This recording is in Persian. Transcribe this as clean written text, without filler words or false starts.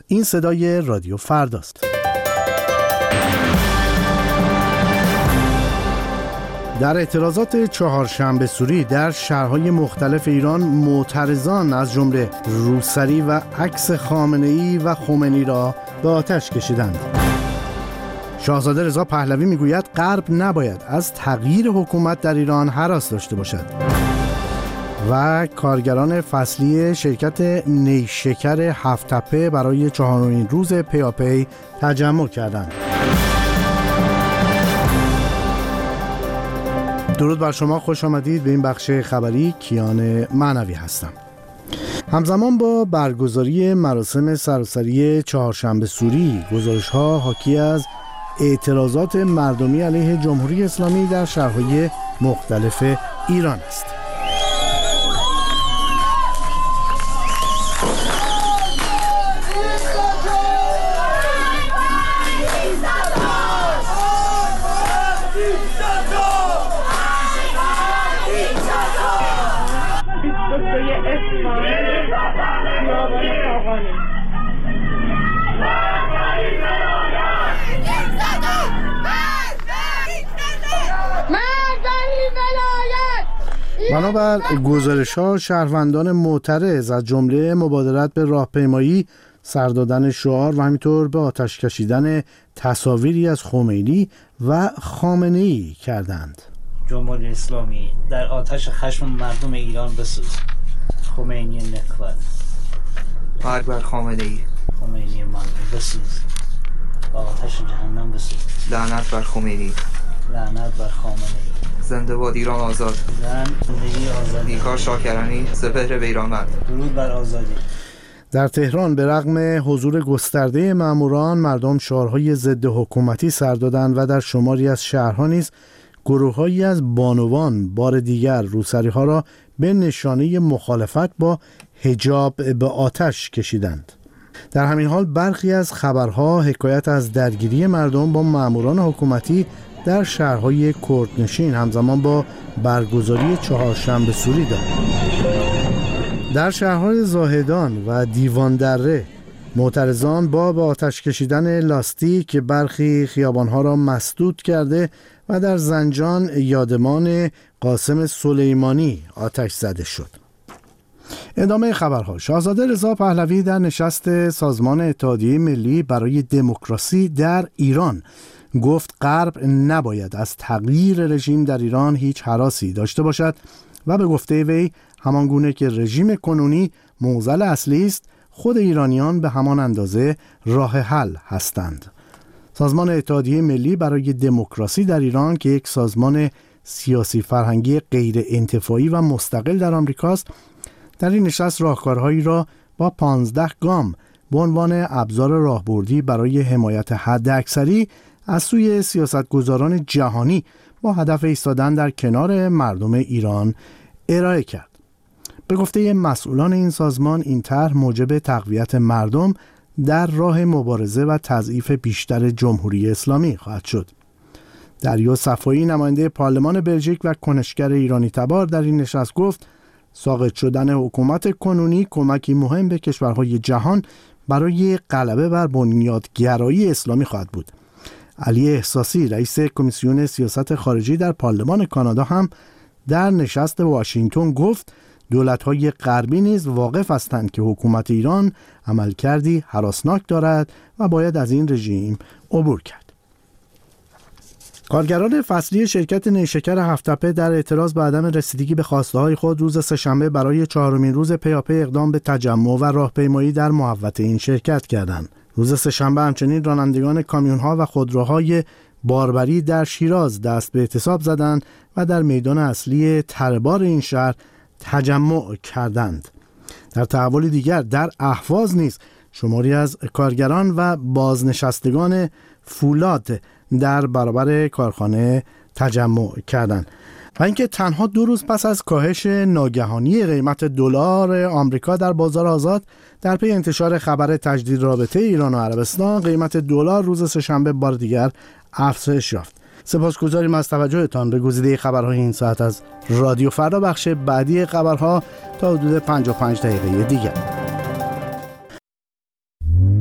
این صدای رادیو فرداست. در اعتراضات چهارشنبه سوری در شهرهای مختلف ایران، معترضان از جمله روسری و عکس خامنه‌ای و خمینی را به آتش کشیدند. شاهزاده رضا پهلوی میگوید غرب نباید از تغییر حکومت در ایران هراس داشته باشد. و کارگران فصلی شرکت نیشکر هفت‌تپه برای 4مین روز پیاپی تجمع کردند. درود بر شما، خوش آمدید به این بخش خبری. کیان معنوی هستم. همزمان با برگزاری مراسم سراسری چهارشنبه سوری، گزارش‌ها حاکی از اعتراضات مردمی علیه جمهوری اسلامی در شهرهای مختلف ایران است. بنابر گزارش‌ها، شهروندان معترض از جمله مبادرت به راهپیمایی، سر دادن شعار و همینطور به آتش کشیدن تصاویری از خمینی و خامنه‌ای کردند. جمهوری اسلامی در آتش خشم مردم ایران بسوز. خمینی نکبت، مرگ بر خامنه‌ای. خمینی مردم بسوز، با آتش جهنم بسوز. لعنت بر خمینی، لعنت بر خامنه‌ای. زنده باد ایران آزاد. زندگی آزادی. نیکا شاکرانی، سپهر بیرانوند. درود بر آزادی. در تهران به رغم حضور گسترده ماموران، مردم شعارهای ضد حکومتی سر دادند و در شماری از شهرها نیز گروه‌هایی از بانوان بار دیگر روسری‌ها را به نشانه مخالفت با حجاب به آتش کشیدند. در همین حال برخی از خبرها حکایت از درگیری مردم با ماموران حکومتی در شهرهای کردنشین همزمان با برگزاری چهارشنبه سوری دارد. در شهرهای زاهدان و دیوان دره، معترضان با به آتش کشیدن لاستیک برخی خیابانها را مسدود کرده و در زنجان یادمان قاسم سلیمانی آتش زده شد. ادامه خبرها. شاهزاده رضا پهلوی در نشست سازمان اتحادیه ملی برای دموکراسی در ایران گفت غرب نباید از تغییر رژیم در ایران هیچ هراسی داشته باشد و به گفته وی همان گونه که رژیم کنونی معضل اصلی است، خود ایرانیان به همان اندازه راه حل هستند. سازمان اتحادیه ملی برای دموکراسی در ایران که یک سازمان سیاسی فرهنگی غیر انتفاعی و مستقل در آمریکاست، در این نشست راهکارهایی را با 15 گام به عنوان ابزار راهبردی برای حمایت حداکثری از سوی سیاستگزاران جهانی با هدف ایستادن در کنار مردم ایران ارائه کرد. به گفته مسئولان این سازمان، این طرح موجب تقویت مردم در راه مبارزه و تضعیف بیشتر جمهوری اسلامی خواهد شد. دریا صفایی، نماینده پارلمان بلژیک و کنشگر ایرانی تبار، در این نشست گفت ساقط شدن حکومت کنونی کمکی مهم به کشورهای جهان برای غلبه بر بنیادگرایی اسلامی خواهد بود. علی احساسی، رئیس کمیسیون سیاست خارجی در پارلمان کانادا، هم در نشست واشنگتن گفت دولت‌های غربی نیز واقف هستند که حکومت ایران عملکردی هراسناک دارد و باید از این رژیم عبور کرد. کارگران فصلی شرکت نیشکر هفت‌تپه در اعتراض به عدم رسیدگی به خواسته‌های خود روز سه‌شنبه برای 4مین روز پیاپی اقدام به تجمع و راهپیمایی در محوطه این شرکت کردند. روز سه‌شنبه همچنین رانندگان کامیون‌ها و خودروهای باربری در شیراز دست به اعتصاب زدند و در میدان اصلی تربار این شهر تجمع کردند. در تحول دیگر در اهواز نیز شماری از کارگران و بازنشستگان فولاد در برابر کارخانه تجمع کردند. و اینکه تنها 2 روز پس از کاهش ناگهانی قیمت دلار آمریکا در بازار آزاد، در پی انتشار خبر تجدید رابطه ایران و عربستان، قیمت دلار روز سه‌شنبه بار دیگر افزایش یافت. سپاسگزاریم از توجهتان به گزیده خبرهای این ساعت از رادیو فردا. بخش بعدی خبرها تا حدود 55 دقیقه دیگر.